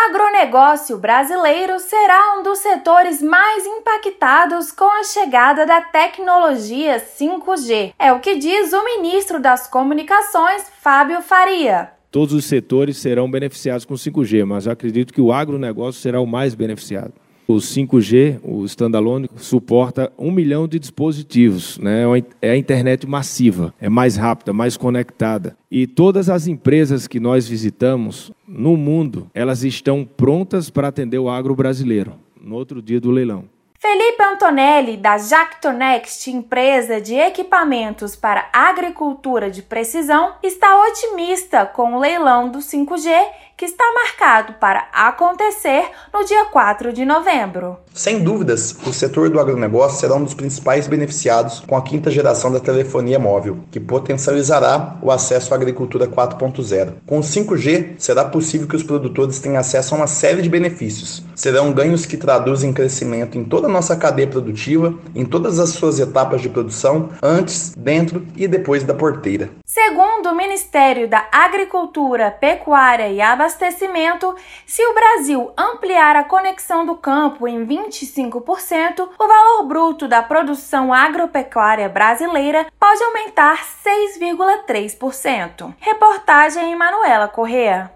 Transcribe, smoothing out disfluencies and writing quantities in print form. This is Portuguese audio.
agronegócio brasileiro será um dos setores mais impactados com a chegada da tecnologia 5G. É o que diz o ministro das Comunicações, Fábio Faria. Todos os setores serão beneficiados com 5G, mas eu acredito que o agronegócio será o mais beneficiado. O 5G, o standalone, suporta 1 milhão de dispositivos, né? É a internet massiva, é mais rápida, mais conectada. E todas as empresas que nós visitamos no mundo, elas estão prontas para atender o agro brasileiro, no outro dia do leilão. Felipe Antonelli, da Jactonext, empresa de equipamentos para agricultura de precisão, está otimista com o leilão do 5G, que está marcado para acontecer no dia 4 de novembro. Sem dúvidas, o setor do agronegócio será um dos principais beneficiados com a 5ª geração da telefonia móvel, que potencializará o acesso à agricultura 4.0. Com o 5G, será possível que os produtores tenham acesso a uma série de benefícios. Serão ganhos que traduzem crescimento em toda a nossa cadeia produtiva, em todas as suas etapas de produção, antes, dentro e depois da porteira. Segundo o Ministério da Agricultura, Pecuária e Abastecimento, se o Brasil ampliar a conexão do campo em 25%, o valor bruto da produção agropecuária brasileira pode aumentar 6,3%. Reportagem Manuela Corrêa.